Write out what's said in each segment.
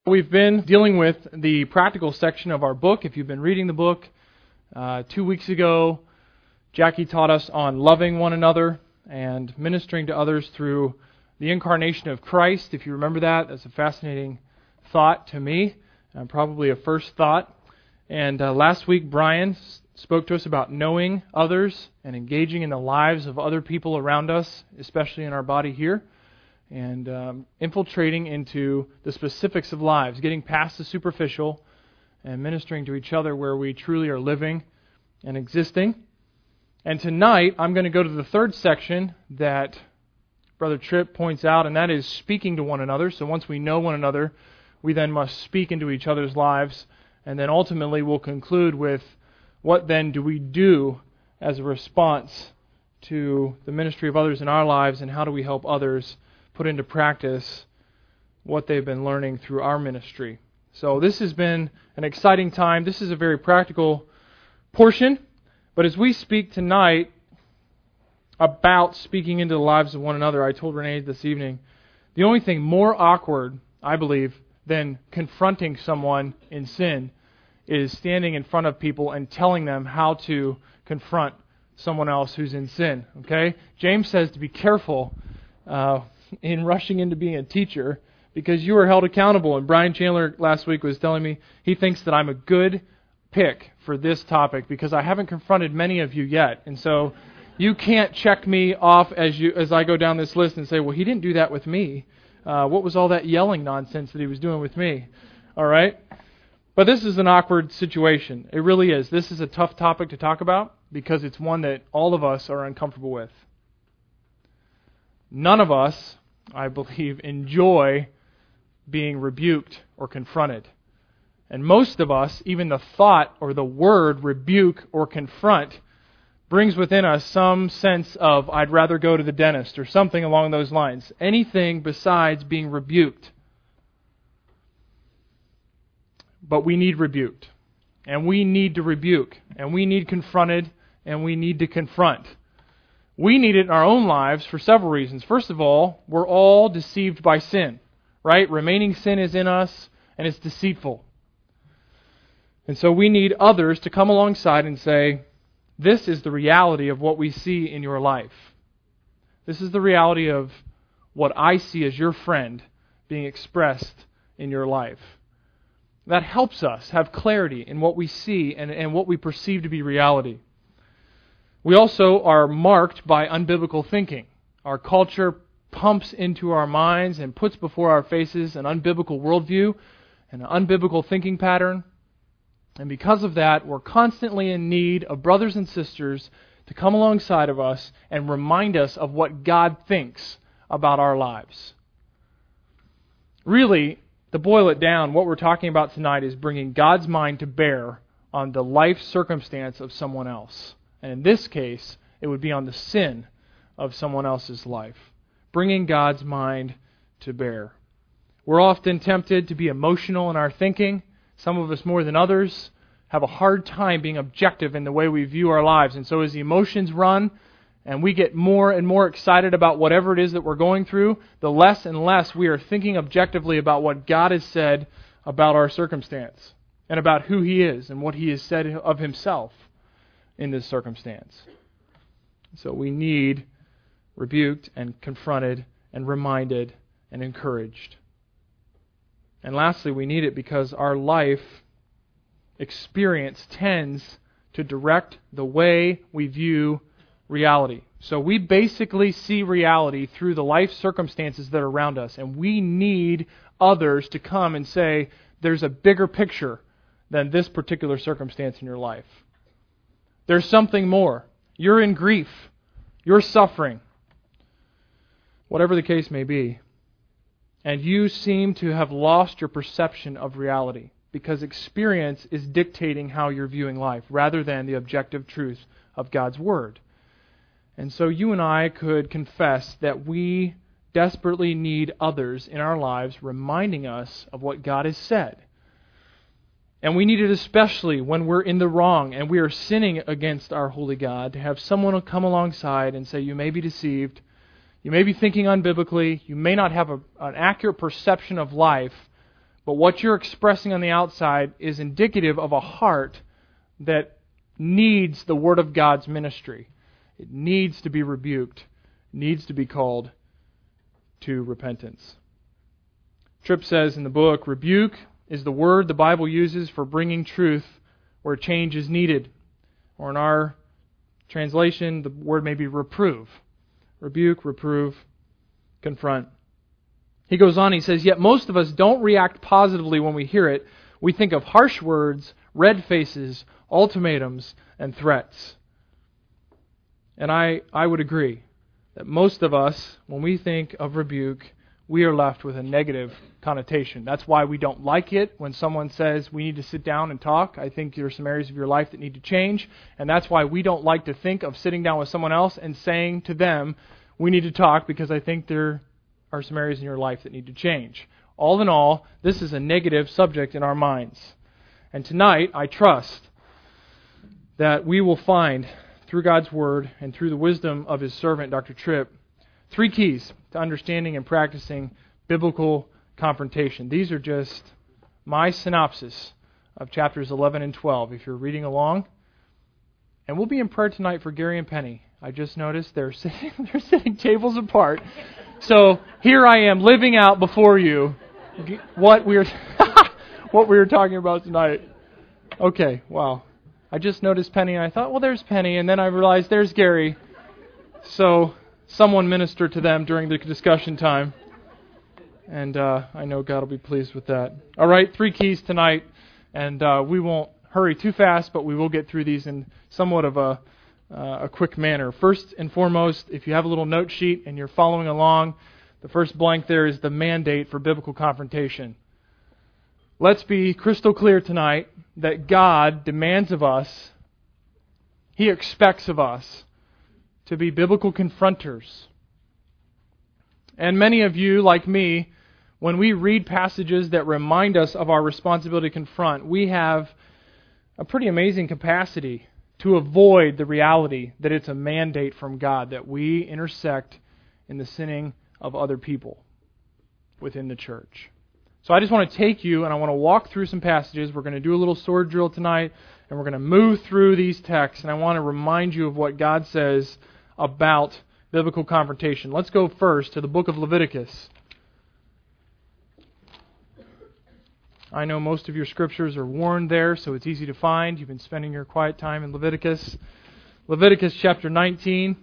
We've been dealing with the practical section of our book. If you've been reading the book, 2 weeks ago, Jackie taught us on loving one another and ministering to others through the incarnation of Christ. If you remember that, that's a fascinating thought to me, probably a first thought. And last week, Brian spoke to us about knowing others and engaging in the lives of other people around us, especially in our body here, and infiltrating into the specifics of lives, getting past the superficial and ministering to each other where we truly are living and existing. And tonight, I'm going to go to the third section that Brother Tripp points out, and that is speaking to one another. So once we know one another, we then must speak into each other's lives, and then ultimately we'll conclude with what then do we do as a response to the ministry of others in our lives, and how do we help others put into practice what they've been learning through our ministry. So this has been an exciting time. This is a very practical portion. But as we speak tonight about speaking into the lives of one another, I told Renee this evening, the only thing more awkward, I believe, than confronting someone in sin is standing in front of people and telling them how to confront someone else who's in sin. Okay? James says to be careful in rushing into being a teacher, because you are held accountable. And Brian Chandler last week was telling me he thinks that I'm a good pick for this topic because I haven't confronted many of you yet. And so you can't check me off as I go down this list and say, well, he didn't do that with me. What was all that yelling nonsense that he was doing with me? All right? But this is an awkward situation. It really is. This is a tough topic to talk about because it's one that all of us are uncomfortable with. None of us, I believe, enjoy being rebuked or confronted. And most of us, even the thought or the word rebuke or confront brings within us some sense of, I'd rather go to the dentist or something along those lines. Anything besides being rebuked. But we need rebuked. And we need to rebuke. And we need confronted. And we need to confront. We need it in our own lives for several reasons. First of all, we're all deceived by sin, right? Remaining sin is in us, and it's deceitful. And so we need others to come alongside and say, this is the reality of what we see in your life. This is the reality of what I see as your friend being expressed in your life. That helps us have clarity in what we see and what we perceive to be reality. We also are marked by unbiblical thinking. Our culture pumps into our minds and puts before our faces an unbiblical worldview and an unbiblical thinking pattern. And because of that, we're constantly in need of brothers and sisters to come alongside of us and remind us of what God thinks about our lives. Really, to boil it down, what we're talking about tonight is bringing God's mind to bear on the life circumstance of someone else. And in this case, it would be on the sin of someone else's life. Bringing God's mind to bear. We're often tempted to be emotional in our thinking. Some of us more than others have a hard time being objective in the way we view our lives. And so as the emotions run and we get more and more excited about whatever it is that we're going through, the less and less we are thinking objectively about what God has said about our circumstance and about who He is and what He has said of Himself in this circumstance. So we need rebuked and confronted and reminded and encouraged. And lastly, we need it because our life experience tends to direct the way we view reality. So we basically see reality through the life circumstances that are around us, and we need others to come and say, there's a bigger picture than this particular circumstance in your life. There's something more. You're in grief. You're suffering. Whatever the case may be. And you seem to have lost your perception of reality because experience is dictating how you're viewing life rather than the objective truth of God's Word. And so you and I could confess that we desperately need others in our lives reminding us of what God has said. And we need it especially when we're in the wrong and we are sinning against our holy God, to have someone come alongside and say, you may be deceived, you may be thinking unbiblically, you may not have an accurate perception of life, But what you're expressing on the outside is indicative of a heart that needs the Word of God's ministry. It needs to be rebuked, needs to be called to repentance. Tripp says in the book, rebuke is the word the Bible uses for bringing truth where change is needed. Or in our translation, the word may be reprove. Rebuke, reprove, confront. He goes on, he says, yet most of us don't react positively when we hear it. We think of harsh words, red faces, ultimatums, and threats. And I would agree that most of us, when we think of rebuke, we are left with a negative connotation. That's why we don't like it when someone says we need to sit down and talk. I think there are some areas of your life that need to change. And that's why we don't like to think of sitting down with someone else and saying to them, we need to talk, because I think there are some areas in your life that need to change. All in all, this is a negative subject in our minds. And tonight, I trust that we will find, through God's Word and through the wisdom of His servant, Dr. Tripp, 3 keys to understanding and practicing biblical confrontation. These are just my synopsis of chapters 11 and 12, if you're reading along. And we'll be in prayer tonight for Gary and Penny. I just noticed they're sitting tables apart. So here I am living out before you what we were talking about tonight. Okay, wow. I just noticed Penny, and I thought, well, there's Penny, and then I realized there's Gary. So someone ministered to them during the discussion time, and I know God will be pleased with that. All right, 3 keys tonight, and we won't hurry too fast, but we will get through these in somewhat of a quick manner. First and foremost, if you have a little note sheet and you're following along, the first blank there is the mandate for biblical confrontation. Let's be crystal clear tonight that God demands of us, He expects of us, to be biblical confronters. And many of you, like me, when we read passages that remind us of our responsibility to confront, we have a pretty amazing capacity to avoid the reality that it's a mandate from God that we intersect in the sinning of other people within the church. So I just want to take you and I want to walk through some passages. We're going to do a little sword drill tonight, and we're going to move through these texts, and I want to remind you of what God says about biblical confrontation. Let's go first to the book of Leviticus. I know most of your scriptures are worn there, so it's easy to find. You've been spending your quiet time in Leviticus. Leviticus chapter 19.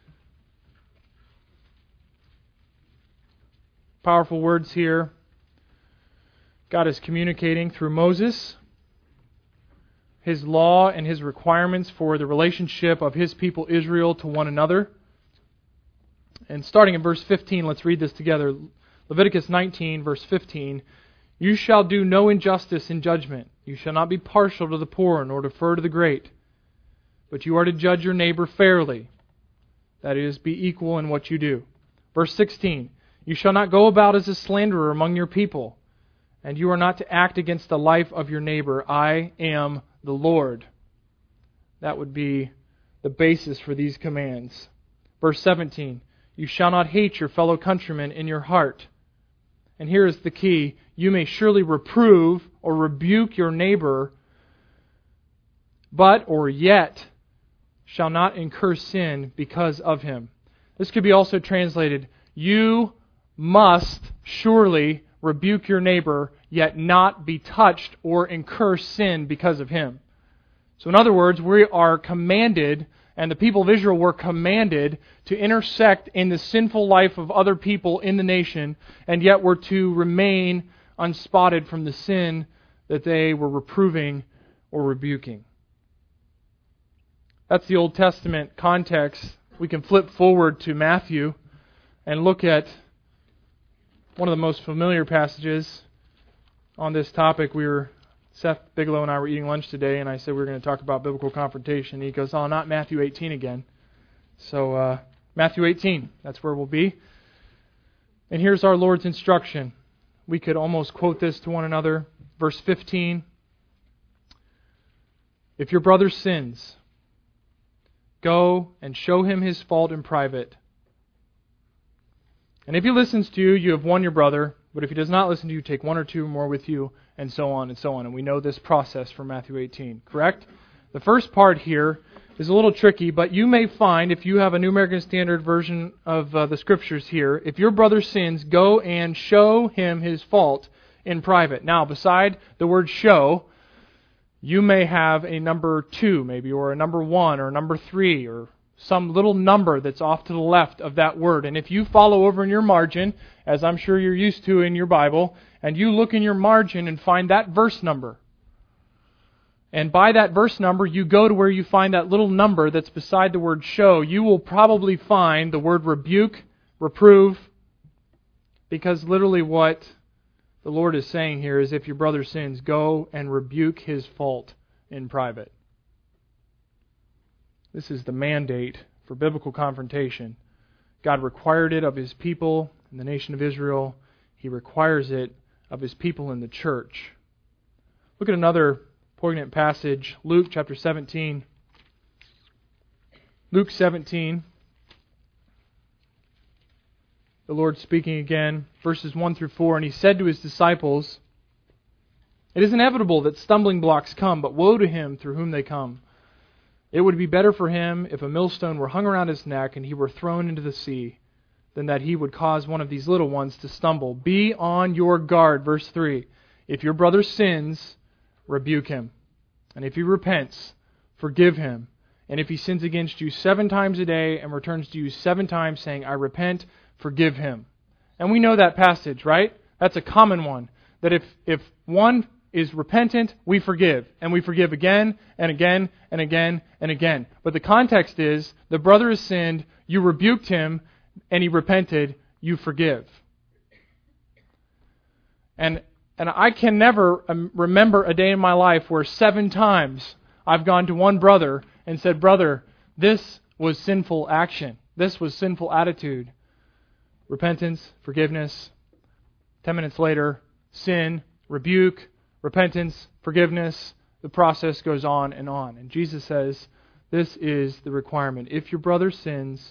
Powerful words here. God is communicating through Moses His law and His requirements for the relationship of His people Israel to one another. And starting in verse 15, let's read this together. Leviticus 19, verse 15. You shall do no injustice in judgment. You shall not be partial to the poor, nor defer to the great. But you are to judge your neighbor fairly. That is, be equal in what you do. Verse 16. You shall not go about as a slanderer among your people, and you are not to act against the life of your neighbor. I am the Lord. That would be the basis for these commands. Verse 17. You shall not hate your fellow countrymen in your heart. And here is the key. You may surely reprove or rebuke your neighbor, but or yet shall not incur sin because of him. This could be also translated, you must surely rebuke your neighbor, yet not be touched or incur sin because of him. So in other words, we are commanded, and the people of Israel were commanded to intersect in the sinful life of other people in the nation, and yet were to remain unspotted from the sin that they were reproving or rebuking. That's the Old Testament context. We can flip forward to Matthew and look at one of the most familiar passages on this topic. Seth Bigelow and I were eating lunch today, and I said we were going to talk about biblical confrontation. He goes, oh, not Matthew 18 again. So Matthew 18, that's where we'll be. And here's our Lord's instruction. We could almost quote this to one another. Verse 15. If your brother sins, go and show him his fault in private. And if he listens to you, you have won your brother. But if he does not listen to you, take one or two more with you, and so on and so on. And we know this process from Matthew 18, correct? The first part here is a little tricky, but you may find, if you have a New American Standard version of the Scriptures here, if your brother sins, go and show him his fault in private. Now, beside the word show, you may have a number 2, maybe, or a number 1, or a number 3, or some little number that's off to the left of that word. And if you follow over in your margin, as I'm sure you're used to in your Bible, and you look in your margin and find that verse number, and by that verse number you go to where you find that little number that's beside the word show, you will probably find the word rebuke, reprove, because literally what the Lord is saying here is, if your brother sins, go and rebuke his fault in private. This is the mandate for biblical confrontation. God required it of His people in the nation of Israel. He requires it of His people in the church. Look at another poignant passage, Luke chapter 17. Luke 17. The Lord speaking again, verses 1 through 4, and He said to His disciples, "It is inevitable that stumbling blocks come, but woe to him through whom they come. It would be better for him if a millstone were hung around his neck and he were thrown into the sea, than that he would cause one of these little ones to stumble. Be on your guard." Verse 3. "If your brother sins, rebuke him. And if he repents, forgive him. And if he sins against you 7 times a day and returns to you 7 times saying, 'I repent,' forgive him." And we know that passage, right? That's a common one. That if one is repentant, we forgive. And we forgive again and again and again and again. But the context is, the brother has sinned, you rebuked him, and he repented, you forgive. And I can never remember a day in my life where 7 times I've gone to one brother and said, "Brother, this was sinful action. This was sinful attitude." Repentance, forgiveness. 10 minutes later, sin, rebuke, repentance, forgiveness. The process goes on. And Jesus says, this is the requirement. If your brother sins,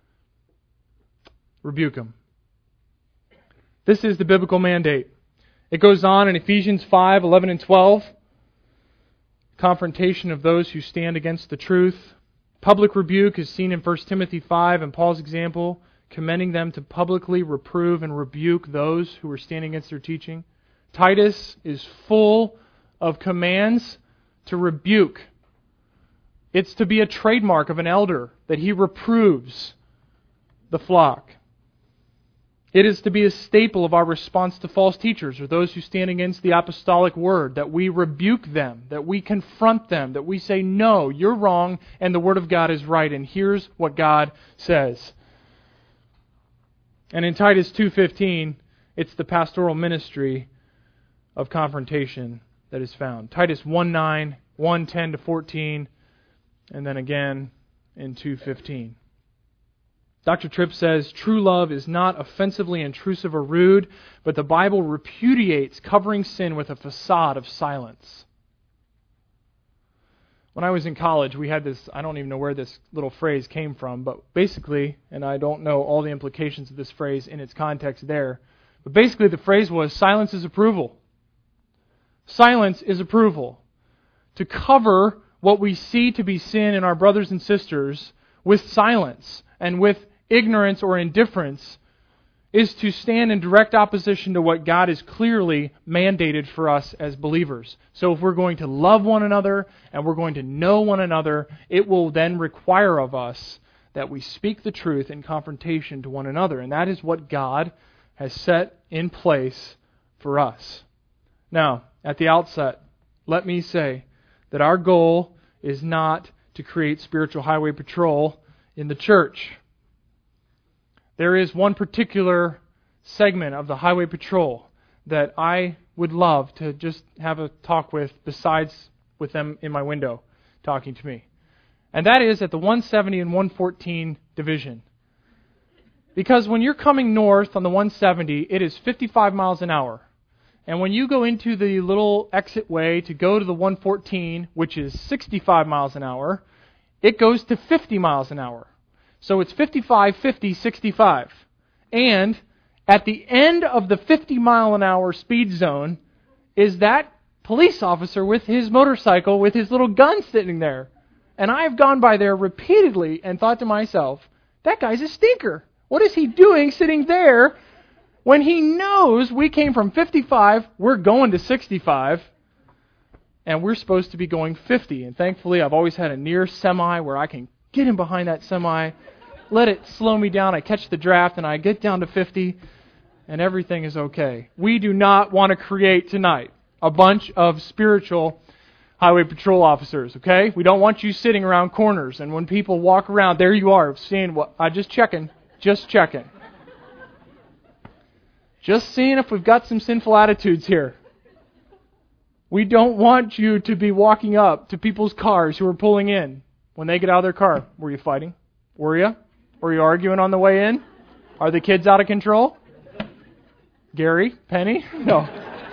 rebuke him. This is the biblical mandate. It goes on in Ephesians 5, 11 and 12. Confrontation of those who stand against the truth. Public rebuke is seen in 1 Timothy 5 and Paul's example, commending them to publicly reprove and rebuke those who are standing against their teaching. Titus is full of commands to rebuke. It's to be a trademark of an elder that he reproves the flock. It is to be a staple of our response to false teachers or those who stand against the apostolic word, that we rebuke them, that we confront them, that we say, "No, you're wrong and the Word of God is right, and here's what God says." And in Titus 2:15, it's the pastoral ministry of confrontation that is found. Titus 1:9, 1:10 to 14, and then again in 2:15. Dr. Tripp says, "True love is not offensively intrusive or rude, but the Bible repudiates covering sin with a facade of silence." When I was in college, we had this, I don't even know where this little phrase came from, but basically, and I don't know all the implications of this phrase in its context there, but basically the phrase was, silence is approval. Silence is approval. To cover what we see to be sin in our brothers and sisters with silence and with ignorance or indifference is to stand in direct opposition to what God has clearly mandated for us as believers. So if we're going to love one another and we're going to know one another, it will then require of us that we speak the truth in confrontation to one another. And that is what God has set in place for us. Now, at the outset, let me say that our goal is not to create spiritual highway patrol in the church. There is one particular segment of the highway patrol that I would love to just have a talk with, besides with them in my window talking to me. And that is at the 170 and 114 division. Because when you're coming north on the 170, it is 55 miles an hour. And when you go into the little exit way to go to the 114, which is 65 miles an hour, it goes to 50 miles an hour. So it's 55, 50, 65. And At the end of the 50-mile-an-hour speed zone is that police officer with his motorcycle, with his little gun sitting there. And I have gone by there repeatedly and thought to myself, that guy's a stinker. What is he doing sitting there when he knows we came from 55, we're going to 65, and we're supposed to be going 50. And thankfully, I've always had a near semi where I can get in behind that semi, let it slow me down, I catch the draft, and I get down to 50, and everything is okay. We do not want to create tonight a bunch of spiritual highway patrol officers, okay? We don't want you sitting around corners, and when people walk around, there you are, seeing what, just checking. Just seeing if we've got some sinful attitudes here. We don't want you to be walking up to people's cars who are pulling in. When they get out of their car, were you fighting? Were you? Were you arguing on the way in? Are the kids out of control? Gary? Penny? No.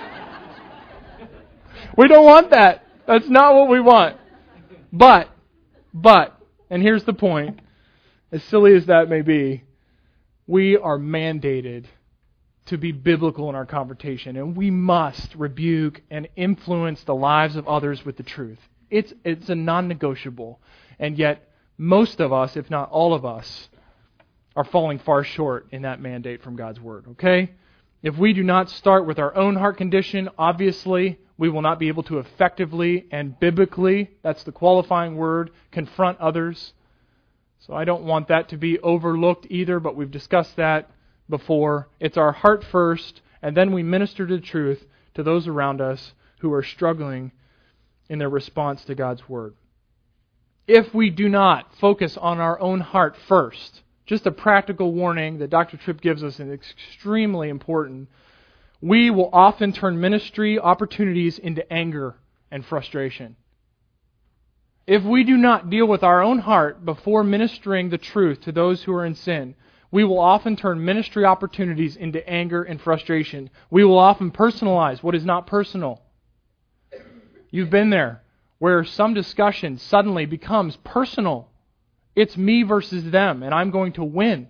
We don't want that. That's not what we want. But, and here's the point, as silly as that may be, we are mandated to be biblical in our confrontation, and we must rebuke and influence the lives of others with the truth. It's a non-negotiable, and yet most of us, if not all of us, are falling far short in that mandate from God's Word, okay? If we do not start with our own heart condition, obviously we will not be able to effectively and biblically, that's the qualifying word, confront others. So I don't want that to be overlooked either, but we've discussed that before. It's our heart first, and then we minister the truth to those around us who are struggling in their response to God's Word. If we do not focus on our own heart first, just a practical warning that Dr. Tripp gives us is extremely important, we will often turn ministry opportunities into anger and frustration. If we do not deal with our own heart before ministering the truth to those who are in sin, we will often turn ministry opportunities into anger and frustration. We will often personalize what is not personal. You've been there, where some discussion suddenly becomes personal. It's me versus them, and I'm going to win.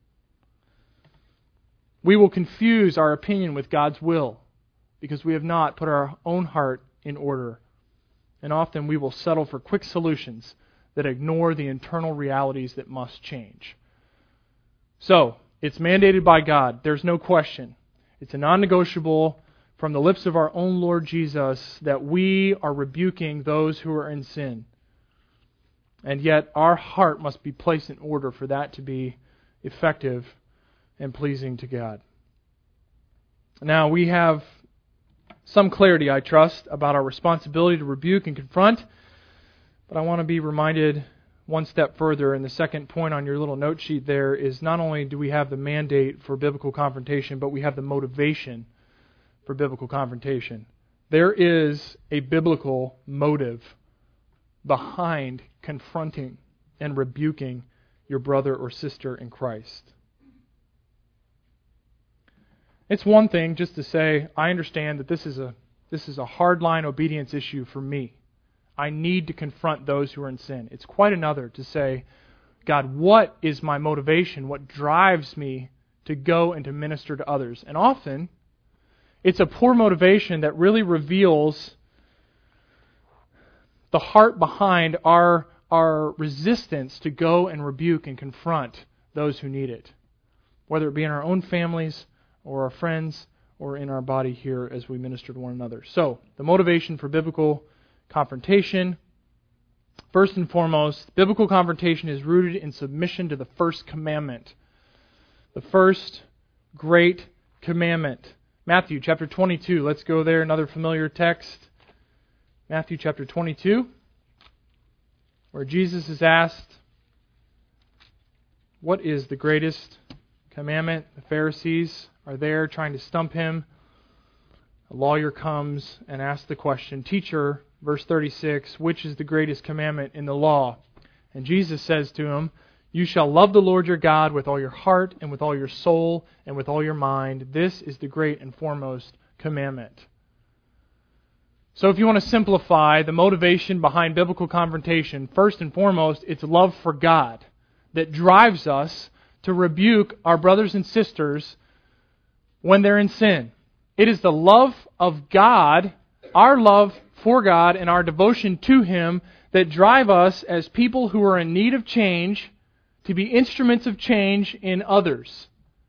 We will confuse our opinion with God's will because we have not put our own heart in order. And often we will settle for quick solutions that ignore the internal realities that must change. So, it's mandated by God. There's no question. It's a non-negotiable from the lips of our own Lord Jesus that we are rebuking those who are in sin. And yet our heart must be placed in order for that to be effective and pleasing to God. Now, we have some clarity, I trust, about our responsibility to rebuke and confront, but I want to be reminded one step further, and the second point on your little note sheet there is not only do we have the mandate for biblical confrontation, but we have the motivation for biblical confrontation. There is a biblical motive behind confronting and rebuking your brother or sister in Christ. It's one thing just to say, I understand that this is a hardline obedience issue for me. I need to confront those who are in sin. It's quite another to say, God, what is my motivation? What drives me to go and to minister to others? And often, it's a poor motivation that really reveals the heart behind our resistance to go and rebuke and confront those who need it, whether it be in our own families or our friends or in our body here as we minister to one another. So, the motivation for biblical confrontation. First and foremost, biblical confrontation is rooted in submission to the first commandment. The first great commandment. Matthew chapter 22. Let's go there, another familiar text. Matthew chapter 22, where Jesus is asked, what is the greatest commandment? The Pharisees are there trying to stump him. A lawyer comes and asks the question, Teacher, verse 36, which is the greatest commandment in the law? And Jesus says to him, You shall love the Lord your God with all your heart and with all your soul and with all your mind. This is the great and foremost commandment. So if you want to simplify the motivation behind biblical confrontation, first and foremost, it's love for God that drives us to rebuke our brothers and sisters when they're in sin. It is the love of God, our love for God and our devotion to Him that drive us as people who are in need of change to be instruments of change in others.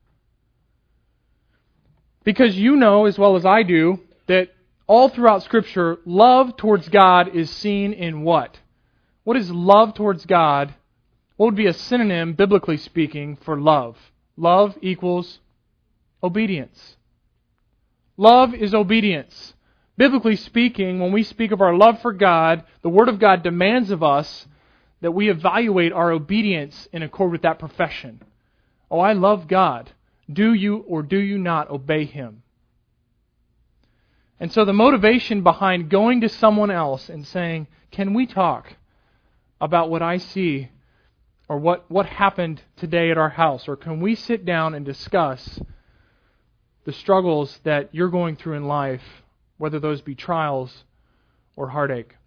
Because you know as well as I do that all throughout Scripture, love towards God is seen in what? What is love towards God? What would be a synonym, biblically speaking, for love? Love equals obedience. Love is obedience. Biblically speaking, when we speak of our love for God, the Word of God demands of us that we evaluate our obedience in accord with that profession. Oh, I love God. Do you or do you not obey Him? And so the motivation behind going to someone else and saying, can we talk about what I see or what happened today at our house? Or can we sit down and discuss the struggles that you're going through in life, whether those be trials or heartache?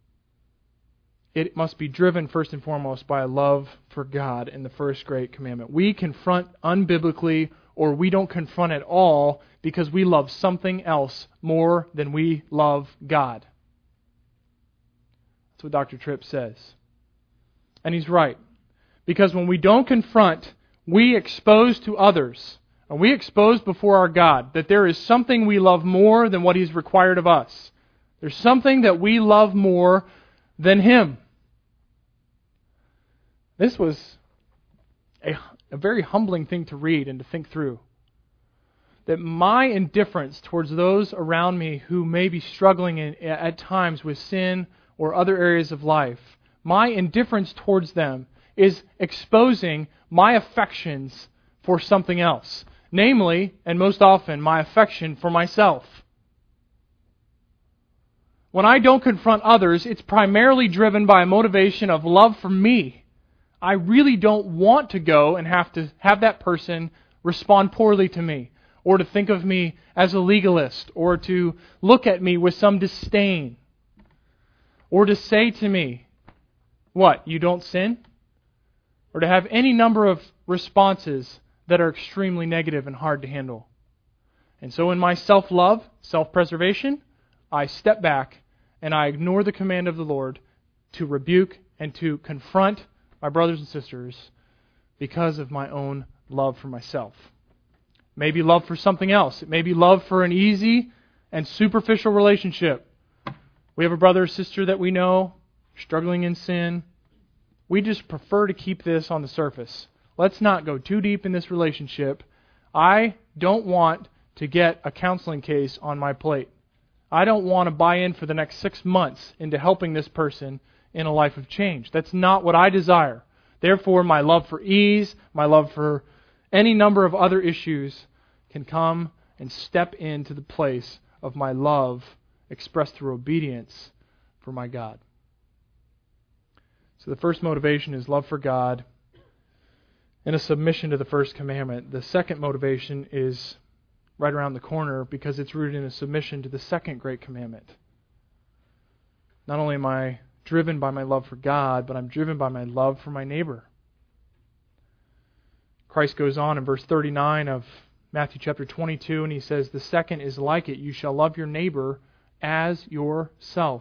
It must be driven first and foremost by a love for God in the first great commandment. We confront unbiblically, or we don't confront at all because we love something else more than we love God. That's what Dr. Tripp says. And he's right. Because when we don't confront, we expose to others, and we expose before our God that there is something we love more than what He's required of us. There's something that we love more than Him. This was a very humbling thing to read and to think through. That my indifference towards those around me who may be struggling at times with sin or other areas of life, my indifference towards them is exposing my affections for something else. Namely, and most often, my affection for myself. When I don't confront others, it's primarily driven by a motivation of love for me. I really don't want to go and have to have that person respond poorly to me, or to think of me as a legalist, or to look at me with some disdain, or to say to me, what, you don't sin? Or to have any number of responses that are extremely negative and hard to handle. And so in my self-love, self-preservation, I step back and I ignore the command of the Lord to rebuke and to confront my brothers and sisters because of my own love for myself. Maybe love for something else. It may be love for an easy and superficial relationship. We have a brother or sister that we know struggling in sin. We just prefer to keep this on the surface. Let's not go too deep in this relationship. I don't want to get a counseling case on my plate. I don't want to buy in for the next 6 months into helping this person in a life of change. That's not what I desire. Therefore, my love for ease, my love for any number of other issues can come and step into the place of my love expressed through obedience for my God. So the first motivation is love for God and a submission to the first commandment. The second motivation is right around the corner because it's rooted in a submission to the second great commandment. Not only am I driven by my love for God, but I'm driven by my love for my neighbor. Christ goes on in verse 39 of Matthew chapter 22, and He says, the second is like it. You shall love your neighbor as yourself.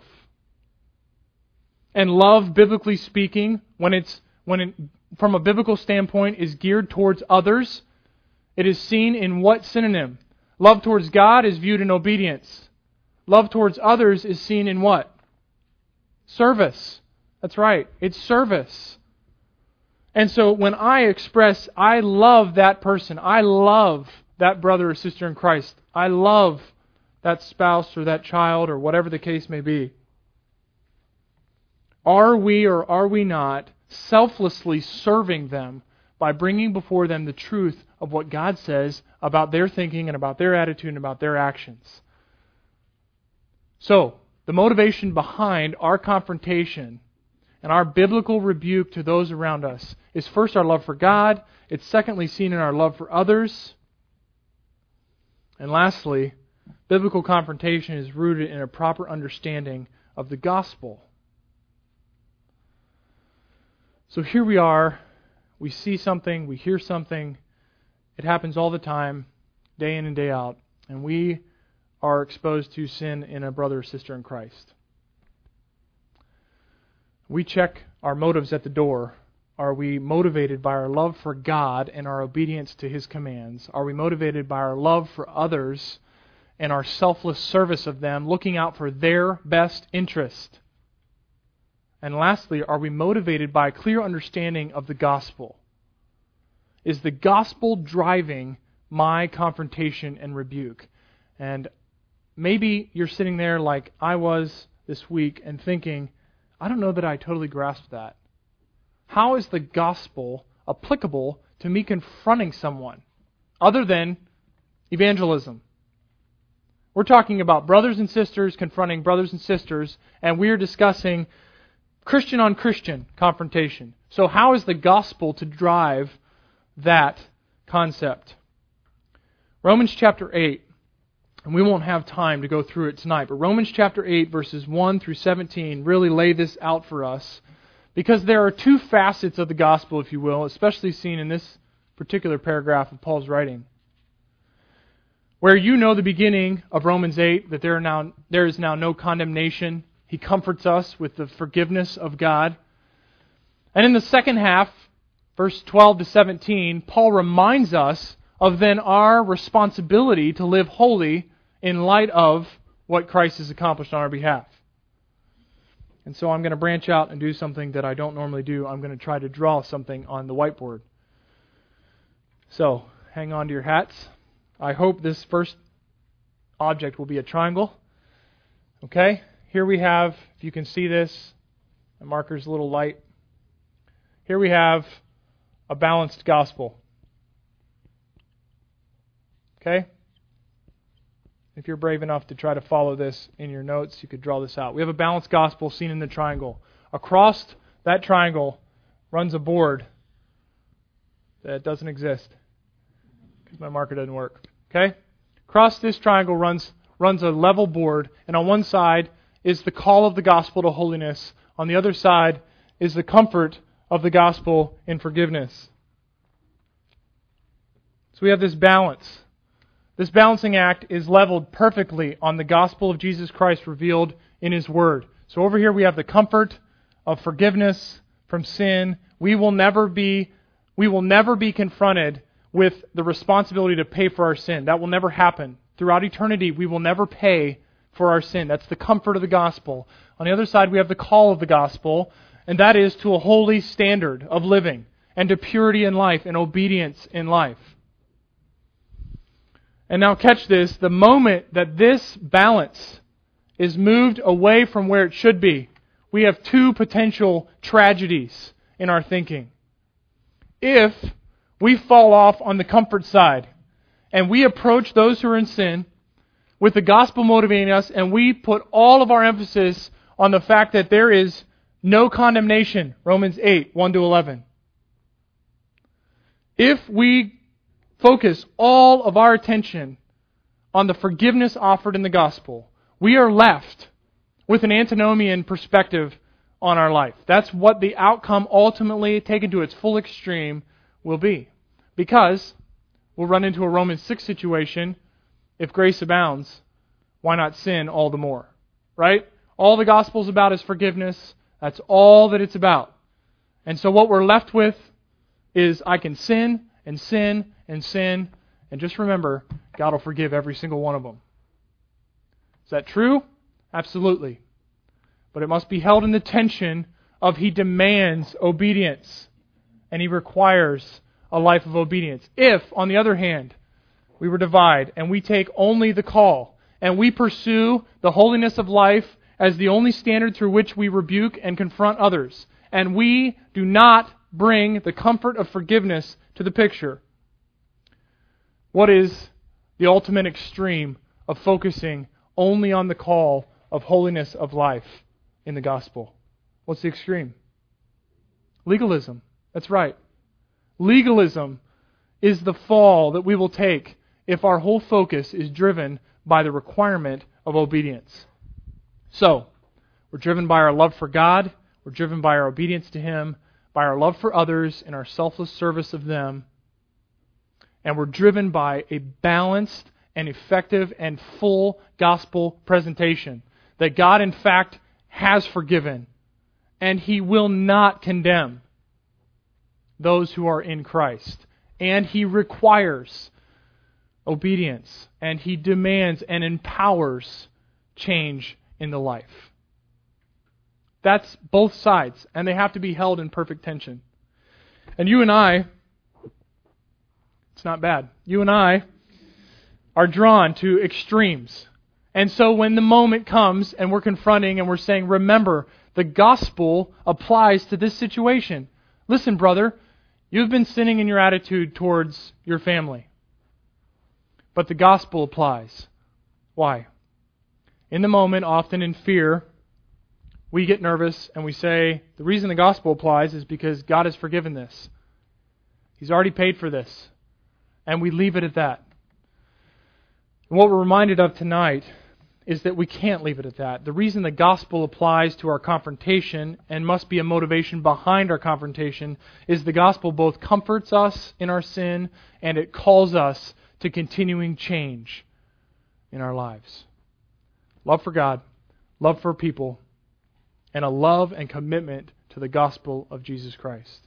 And love, biblically speaking, from a biblical standpoint, is geared towards others. It is seen in what synonym? Love towards God is viewed in obedience. Love towards others is seen in what? Service. That's right. It's service. And so when I express, I love that person, I love that brother or sister in Christ, I love that spouse or that child or whatever the case may be, are we or are we not selflessly serving them by bringing before them the truth of what God says about their thinking and about their attitude and about their actions? So, the motivation behind our confrontation and our biblical rebuke to those around us is first our love for God. It's secondly seen in our love for others. And lastly, biblical confrontation is rooted in a proper understanding of the gospel. So here we are. We see something. We hear something. It happens all the time. day in and day out, and we are exposed to sin in a brother or sister in Christ. We check our motives at the door. Are we motivated by our love for God and our obedience to His commands? Are we motivated by our love for others and our selfless service of them, looking out for their best interest? And lastly, are we motivated by a clear understanding of the gospel? Is the gospel driving my confrontation and rebuke? And maybe you're sitting there like I was this week and thinking, I don't know that I totally grasp that. How is the gospel applicable to me confronting someone other than evangelism? We're talking about brothers and sisters confronting brothers and sisters, and we're discussing Christian on Christian confrontation. So how is the gospel to drive that concept? Romans chapter 8, and we won't have time to go through it tonight, but Romans chapter 8 verses 1 through 17 really lay this out for us, because there are two facets of the gospel, if you will, especially seen in this particular paragraph of Paul's writing. Where you know the beginning of Romans 8, that there is now no condemnation. He comforts us with the forgiveness of God. And in the second half, verse 12 to 17, Paul reminds us of then our responsibility to live holy in light of what Christ has accomplished on our behalf. And so I'm going to branch out and do something that I don't normally do. I'm going to try to draw something on the whiteboard. So, hang on to your hats. I hope this first object will be a triangle. Okay? Here we have, if you can see this, the marker's a little light. Here we have a balanced gospel. Okay? If you're brave enough to try to follow this in your notes, you could draw this out. We have a balanced gospel seen in the triangle. Across that triangle runs a board that doesn't exist because my marker doesn't work. Okay? Across this triangle runs a level board, and on one side is the call of the gospel to holiness. On the other side is the comfort of the gospel in forgiveness. So we have this balance. This balancing act is leveled perfectly on the gospel of Jesus Christ revealed in His Word. So over here we have the comfort of forgiveness from sin. We will never be confronted with the responsibility to pay for our sin. That will never happen. Throughout eternity, we will never pay for our sin. That's the comfort of the gospel. On the other side, we have the call of the gospel, and that is to a holy standard of living and to purity in life and obedience in life. And now catch this, the moment that this balance is moved away from where it should be, we have two potential tragedies in our thinking. If we fall off on the comfort side and we approach those who are in sin with the gospel motivating us, and we put all of our emphasis on the fact that there is no condemnation, Romans 8, 1 to 11. If we focus all of our attention on the forgiveness offered in the gospel, we are left with an antinomian perspective on our life. That's what the outcome ultimately, taken to its full extreme, will be. Because we'll run into a Romans 6 situation. If grace abounds, why not sin all the more? Right? All the gospel is about is forgiveness. That's all that it's about. And so what we're left with is I can sin and sin and sin, and just remember, God will forgive every single one of them. Is that true? Absolutely. But it must be held in the tension of He demands obedience, and He requires a life of obedience. If, on the other hand, we were divided and we take only the call and we pursue the holiness of life as the only standard through which we rebuke and confront others, and we do not bring the comfort of forgiveness to the picture, what is the ultimate extreme of focusing only on the call of holiness of life in the gospel? What's the extreme? Legalism. That's right. Legalism is the fall that we will take if our whole focus is driven by the requirement of obedience. So, we're driven by our love for God, we're driven by our obedience to Him, by our love for others and our selfless service of them. And we're driven by a balanced and effective and full gospel presentation. That God, in fact, has forgiven. And He will not condemn those who are in Christ. And He requires obedience. And He demands and empowers change in the life. That's both sides. And they have to be held in perfect tension. And you and I, it's not bad. You and I are drawn to extremes. And so when the moment comes and we're confronting and we're saying, remember, the gospel applies to this situation. Listen, brother, you've been sinning in your attitude towards your family. But the gospel applies. Why? In the moment, often in fear, we get nervous and we say, the reason the gospel applies is because God has forgiven this. He's already paid for this. And we leave it at that. And what we're reminded of tonight is that we can't leave it at that. The reason the gospel applies to our confrontation and must be a motivation behind our confrontation is the gospel both comforts us in our sin and it calls us to continuing change in our lives. Love for God, love for people, and a love and commitment to the gospel of Jesus Christ.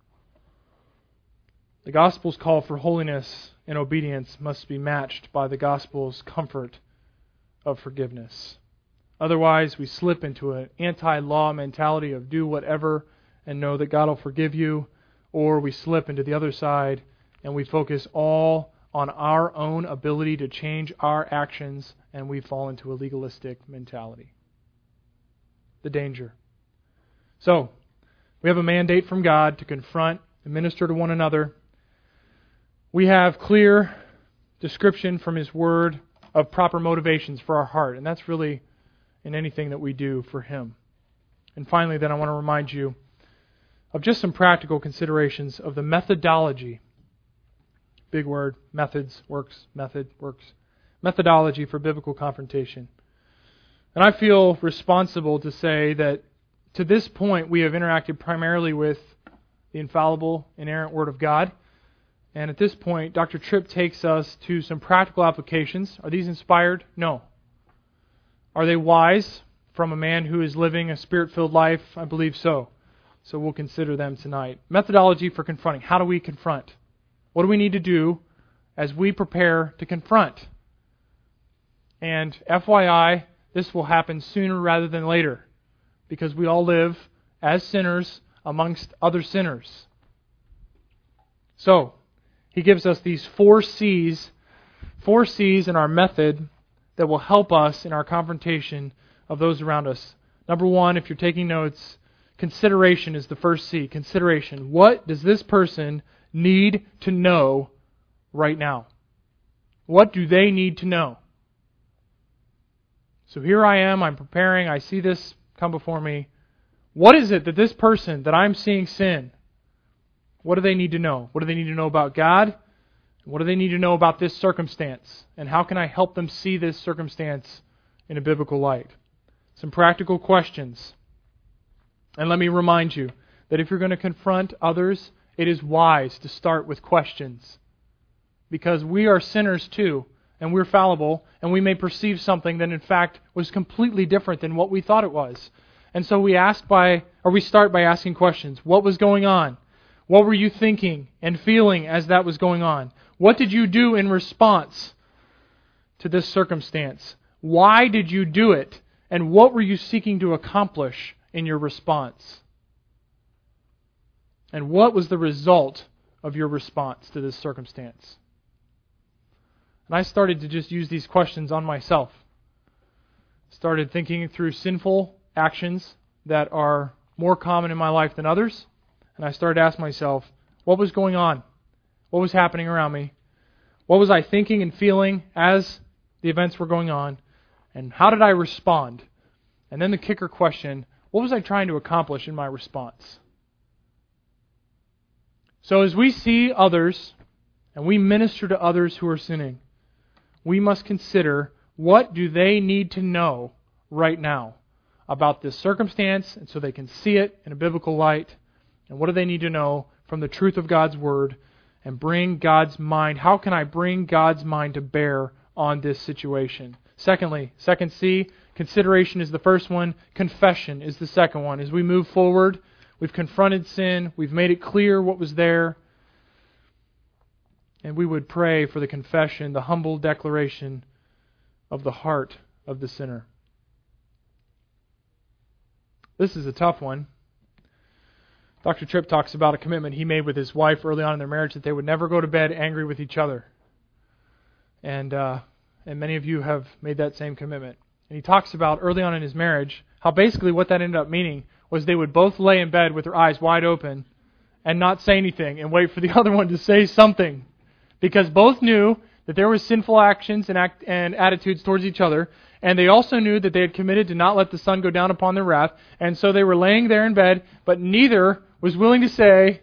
The gospel's call for holiness and obedience must be matched by the gospel's comfort of forgiveness. Otherwise, we slip into an anti-law mentality of do whatever and know that God will forgive you, or we slip into the other side and we focus all on our own ability to change our actions and we fall into a legalistic mentality. The danger. So, we have a mandate from God to confront and minister to one another. We have clear description from His Word of proper motivations for our heart. And that's really in anything that we do for Him. And finally, then, I want to remind you of just some practical considerations of the methodology. Big word, methods, works, method, works. Methodology for biblical confrontation. And I feel responsible to say that to this point we have interacted primarily with the infallible, inerrant Word of God. And at this point, Dr. Tripp takes us to some practical applications. Are these inspired? No. Are they wise from a man who is living a Spirit-filled life? I believe so. So we'll consider them tonight. Methodology for confronting. How do we confront? What do we need to do as we prepare to confront? And FYI, this will happen sooner rather than later, because we all live as sinners amongst other sinners. So, he gives us these 4 C's in our method that will help us in our confrontation of those around us. Number 1, if you're taking notes, consideration is the first C. Consideration. What does this person need to know right now? What do they need to know? So here I am, I'm preparing, I see this come before me. What is it that this person that I'm seeing sin, what do they need to know? What do they need to know about God? What do they need to know about this circumstance? And how can I help them see this circumstance in a biblical light? Some practical questions. And let me remind you that if you're going to confront others, it is wise to start with questions. Because we are sinners too, and we're fallible, and we may perceive something that in fact was completely different than what we thought it was. And so we start by asking questions. What was going on? What were you thinking and feeling as that was going on? What did you do in response to this circumstance? Why did you do it? And what were you seeking to accomplish in your response? And what was the result of your response to this circumstance? And I started to just use these questions on myself. Started thinking through sinful actions that are more common in my life than others. And I started to ask myself, what was going on? What was happening around me? What was I thinking and feeling as the events were going on? And how did I respond? And then the kicker question, what was I trying to accomplish in my response? So as we see others and we minister to others who are sinning, we must consider, what do they need to know right now about this circumstance, and so they can see it in a biblical light? And what do they need to know from the truth of God's Word? and bring God's mind. How can I bring God's mind to bear on this situation? Secondly, second C, consideration is the first one. Confession is the second one. As we move forward, we've confronted sin. We've made it clear what was there. And we would pray for the confession, the humble declaration of the heart of the sinner. This is a tough one. Dr. Tripp talks about a commitment he made with his wife early on in their marriage that they would never go to bed angry with each other. And many of you have made that same commitment. And he talks about early on in his marriage how basically what that ended up meaning was they would both lay in bed with their eyes wide open and not say anything and wait for the other one to say something. Because both knew that there were sinful actions and attitudes towards each other, and they also knew that they had committed to not let the sun go down upon their wrath, and so they were laying there in bed, but neither was willing to say,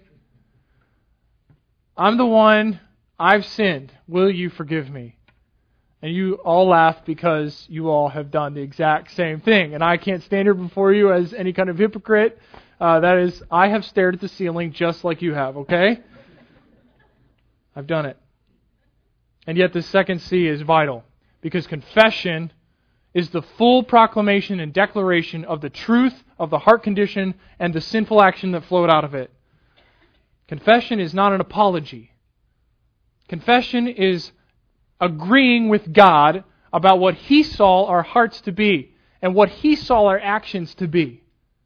I'm the one, I've sinned, will you forgive me? And you all laugh because you all have done the exact same thing, and I can't stand here before you as any kind of hypocrite. That is, I have stared at the ceiling just like you have, okay? I've done it. And yet the second C is vital, because confession is the full proclamation and declaration of the truth of the heart condition and the sinful action that flowed out of it. Confession is not an apology. Confession is agreeing with God about what He saw our hearts to be and what He saw our actions to be.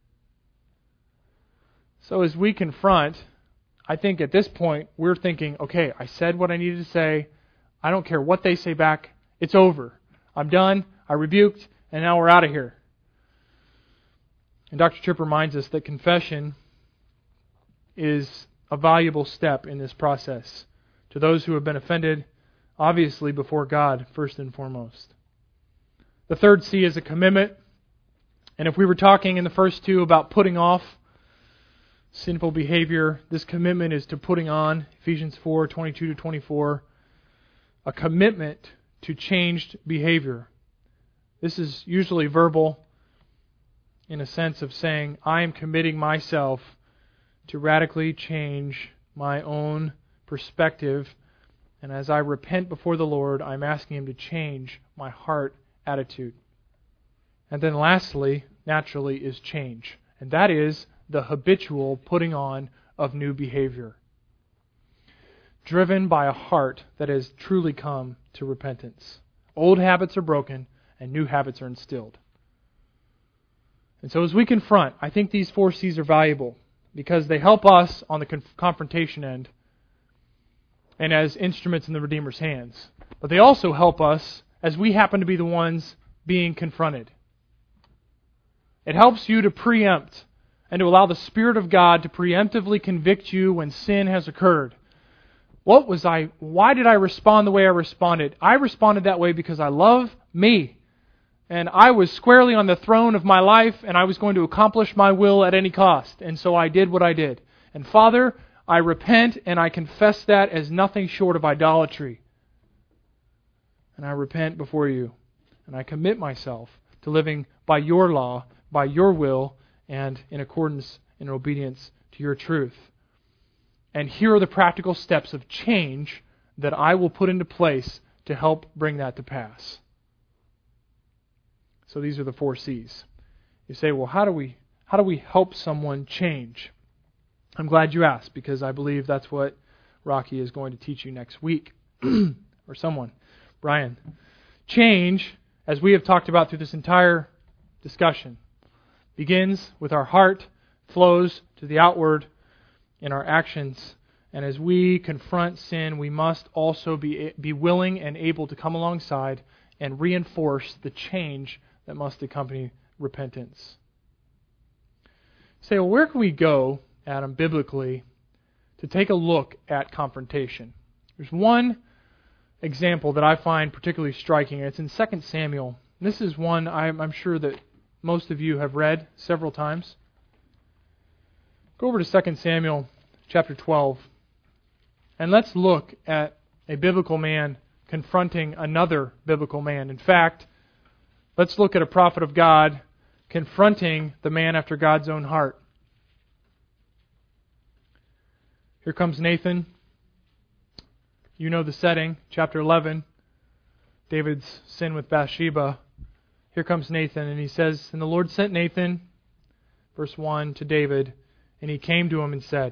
So as we confront, I think at this point we're thinking, okay, I said what I needed to say. I don't care what they say back. It's over. I'm done. I rebuked, and now we're out of here. And Dr. Tripp reminds us that confession is a valuable step in this process to those who have been offended, obviously before God, first and foremost. The third C is a commitment. And if we were talking in the first two about putting off sinful behavior, this commitment is to putting on, Ephesians 4:22-24, a commitment to changed behavior. This is usually verbal in a sense of saying, I am committing myself to radically change my own perspective, and as I repent before the Lord, I'm asking Him to change my heart attitude. And then lastly, naturally, is change. And that is the habitual putting on of new behavior, driven by a heart that has truly come to repentance. Old habits are broken and new habits are instilled. And so as we confront, I think these 4 C's are valuable because they help us on the confrontation end and as instruments in the Redeemer's hands. But they also help us as we happen to be the ones being confronted. It helps you to preempt and to allow the Spirit of God to preemptively convict you when sin has occurred. Why did I respond the way I responded? I responded that way because I love me. And I was squarely on the throne of my life, and I was going to accomplish my will at any cost. And so I did what I did. And Father, I repent and I confess that as nothing short of idolatry. And I repent before you. And I commit myself to living by your law, by your will, and in accordance and obedience to your truth. And here are the practical steps of change that I will put into place to help bring that to pass. So these are the 4 C's. You say, well, how do we help someone change? I'm glad you asked, because I believe that's what Rocky is going to teach you next week. Or someone. Brian. Change, as we have talked about through this entire discussion, begins with our heart, flows to the outward in our actions. And as we confront sin, we must also be willing and able to come alongside and reinforce the change that must accompany repentance. Say, well, where can we go, Adam, biblically, to take a look at confrontation? There's one example that I find particularly striking, and it's in 2 Samuel. This is one I'm sure that most of you have read several times. Go over to 2 Samuel chapter 12, and let's look at a biblical man confronting another biblical man. In fact, let's look at a prophet of God confronting the man after God's own heart. Here comes Nathan You know the setting, chapter 11, David's sin with Bathsheba. Here comes Nathan, and he says, "And the Lord sent Nathan," verse 1, "to David, and he came to him and said,"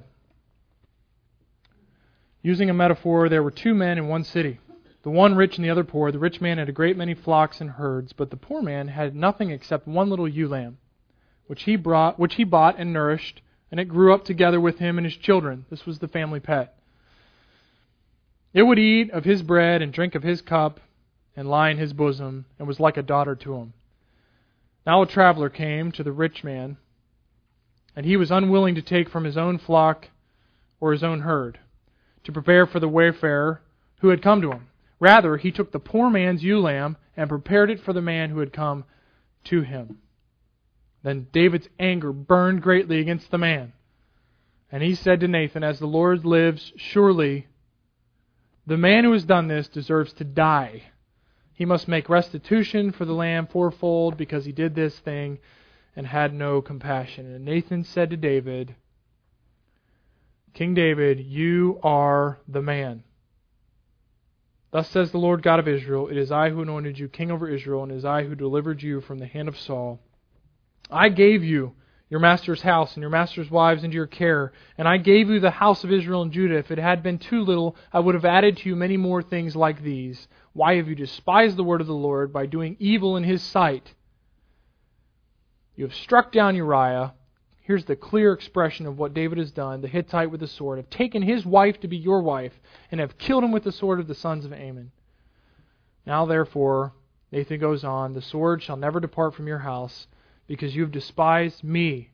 using a metaphor, there were two men in one city, the one rich and the other poor. The rich man had a great many flocks and herds, but the poor man had nothing except one little ewe lamb, which he bought and nourished, and it grew up together with him and his children. This was the family pet. It would eat of his bread and drink of his cup and lie in his bosom, and was like a daughter to him. Now a traveler came to the rich man, and he was unwilling to take from his own flock or his own herd to prepare for the wayfarer who had come to him. Rather, he took the poor man's ewe lamb and prepared it for the man who had come to him. Then David's anger burned greatly against the man. And he said to Nathan, "As the Lord lives, surely the man who has done this deserves to die. He must make restitution for the lamb fourfold because he did this thing and had no compassion." And Nathan said to David, "King David, you are the man. Thus says the Lord God of Israel, it is I who anointed you king over Israel, and it is I who delivered you from the hand of Saul. I gave you your master's house and your master's wives into your care, and I gave you the house of Israel and Judah. If it had been too little, I would have added to you many more things like these. Why have you despised the word of the Lord by doing evil in his sight? You have struck down Uriah." Here's the clear expression of what David has done, the Hittite with the sword, "have taken his wife to be your wife, and have killed him with the sword of the sons of Ammon. Now therefore," Nathan goes on, "the sword shall never depart from your house, because you have despised me,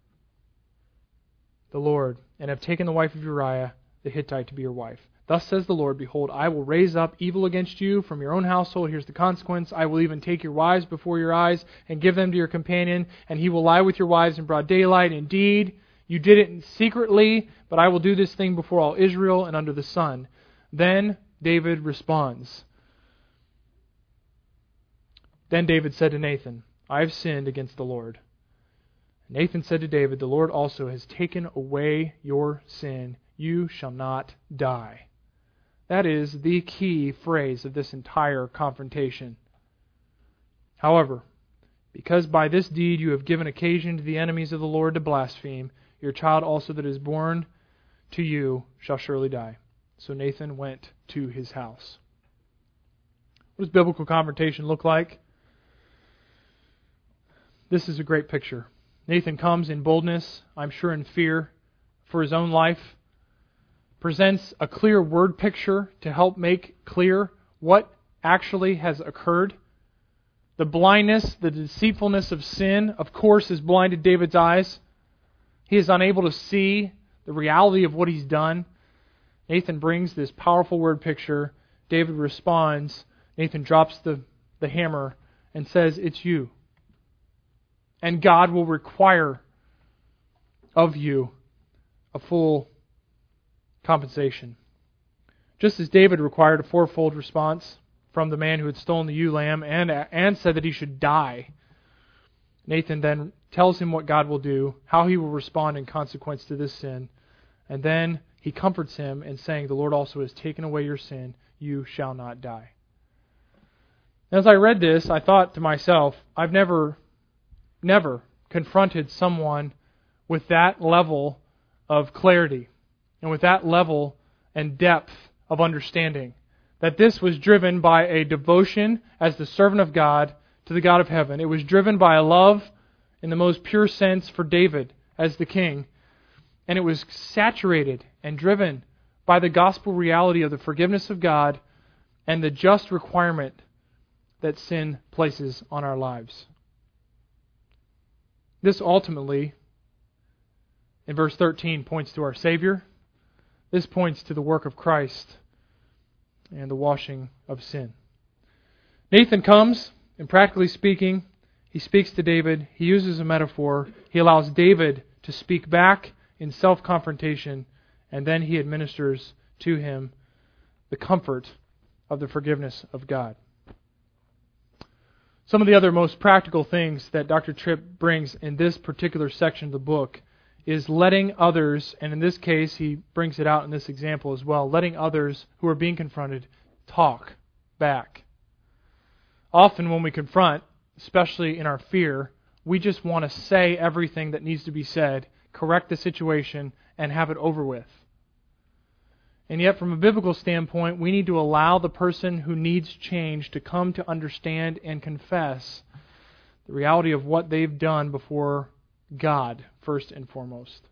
the Lord, and have taken the wife of Uriah the Hittite to be your wife. Thus says the Lord, behold, I will raise up evil against you from your own household." Here's the consequence. "I will even take your wives before your eyes and give them to your companion, and he will lie with your wives in broad daylight. Indeed, you did it secretly, but I will do this thing before all Israel and under the sun." Then David responds. Then David said to Nathan, "I have sinned against the Lord." Nathan said to David, "The Lord also has taken away your sin. You shall not die." That is the key phrase of this entire confrontation. "However, because by this deed you have given occasion to the enemies of the Lord to blaspheme, your child also that is born to you shall surely die." So Nathan went to his house. What does biblical confrontation look like? This is a great picture. Nathan comes in boldness, I'm sure in fear for his own life, presents a clear word picture to help make clear what actually has occurred. The blindness, the deceitfulness of sin, of course, has blinded David's eyes. He is unable to see the reality of what he's done. Nathan brings this powerful word picture. David responds. Nathan drops the hammer and says, "It's you. And God will require of you a full compensation." Just as David required a fourfold response from the man who had stolen the ewe lamb and said that he should die, Nathan then tells him what God will do, how he will respond in consequence to this sin, and then he comforts him in saying, "The Lord also has taken away your sin. You shall not die." As I read this, I thought to myself, I've never confronted someone with that level of clarity and with that level and depth of understanding. That this was driven by a devotion as the servant of God to the God of heaven. It was driven by a love in the most pure sense for David as the king. And it was saturated and driven by the gospel reality of the forgiveness of God and the just requirement that sin places on our lives. This ultimately, in verse 13, points to our Savior. This points to the work of Christ and the washing of sin. Nathan comes, and practically speaking, he speaks to David. He uses a metaphor. He allows David to speak back in self-confrontation, and then he administers to him the comfort of the forgiveness of God. Some of the other most practical things that Dr. Tripp brings in this particular section of the book is letting others, and in this case he brings it out in this example as well, letting others who are being confronted talk back. Often when we confront, especially in our fear, we just want to say everything that needs to be said, correct the situation, and have it over with. And yet from a biblical standpoint, we need to allow the person who needs change to come to understand and confess the reality of what they've done before God, first and foremost.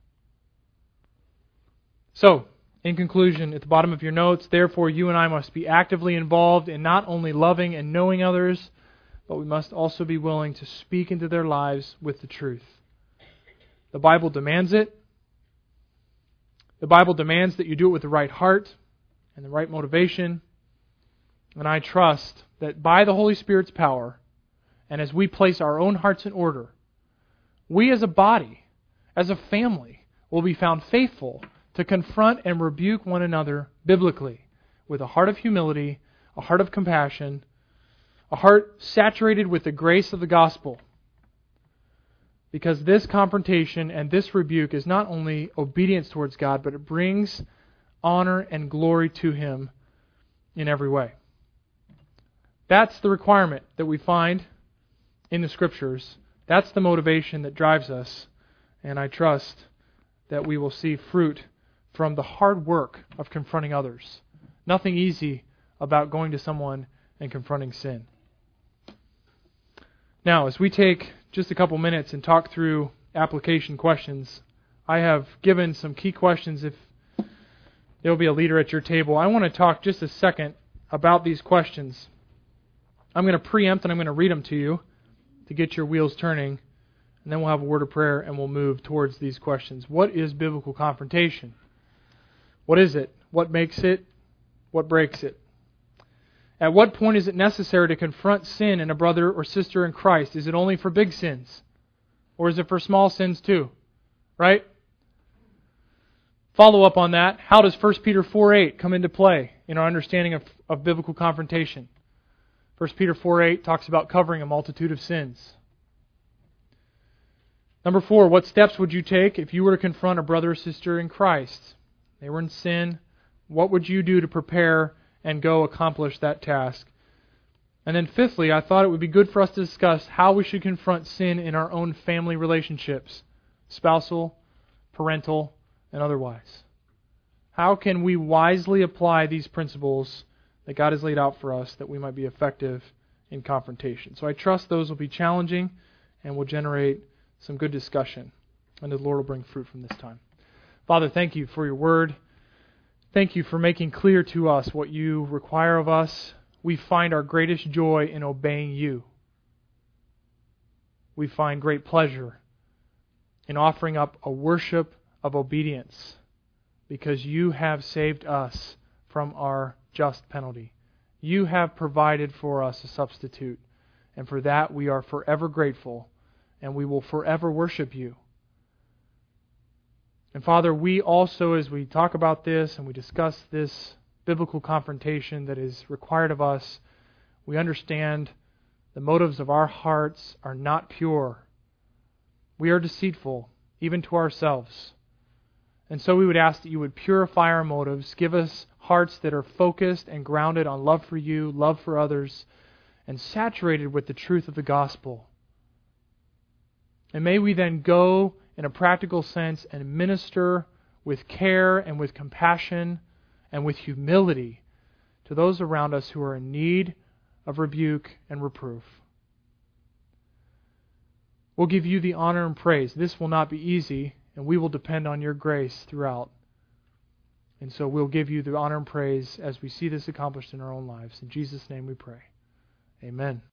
So, in conclusion, at the bottom of your notes, therefore you and I must be actively involved in not only loving and knowing others, but we must also be willing to speak into their lives with the truth. The Bible demands it. The Bible demands that you do it with the right heart and the right motivation. And I trust that by the Holy Spirit's power, and as we place our own hearts in order, we as a body, as a family, will be found faithful to confront and rebuke one another biblically with a heart of humility, a heart of compassion, a heart saturated with the grace of the gospel. Because this confrontation and this rebuke is not only obedience towards God, but it brings honor and glory to Him in every way. That's the requirement that we find in the Scriptures. That's the motivation that drives us. And I trust that we will see fruit from the hard work of confronting others. Nothing easy about going to someone and confronting sin. Now, as we take just a couple minutes and talk through application questions, I have given some key questions. If there will be a leader at your table, I want to talk just a second about these questions. I'm going to preempt and I'm going to read them to you to get your wheels turning, and then we'll have a word of prayer and we'll move towards these questions. What is biblical confrontation? What is it? What makes it? What breaks it? At what point is it necessary to confront sin in a brother or sister in Christ? Is it only for big sins? Or is it for small sins too? Right? Follow up on that. How does 1 Peter 4:8 come into play in our understanding of biblical confrontation? 1 Peter 4:8 talks about covering a multitude of sins. Number 4, what steps would you take if you were to confront a brother or sister in Christ? They were in sin. What would you do to prepare and go accomplish that task? And then fifthly, I thought it would be good for us to discuss how we should confront sin in our own family relationships, spousal, parental, and otherwise. How can we wisely apply these principles that God has laid out for us that we might be effective in confrontation? So I trust those will be challenging and will generate some good discussion, and the Lord will bring fruit from this time. Father, thank you for your word. Thank you for making clear to us what you require of us. We find our greatest joy in obeying you. We find great pleasure in offering up a worship of obedience because you have saved us from our just penalty. You have provided for us a substitute, and for that we are forever grateful, and we will forever worship you. And Father, we also, as we talk about this and we discuss this biblical confrontation that is required of us, we understand the motives of our hearts are not pure. We are deceitful, even to ourselves. And so we would ask that you would purify our motives, give us hearts that are focused and grounded on love for you, love for others, and saturated with the truth of the gospel. And may we then go in a practical sense and minister with care and with compassion and with humility to those around us who are in need of rebuke and reproof. We'll give you the honor and praise. This will not be easy, and we will depend on your grace throughout. And so we'll give you the honor and praise as we see this accomplished in our own lives. In Jesus' name we pray. Amen.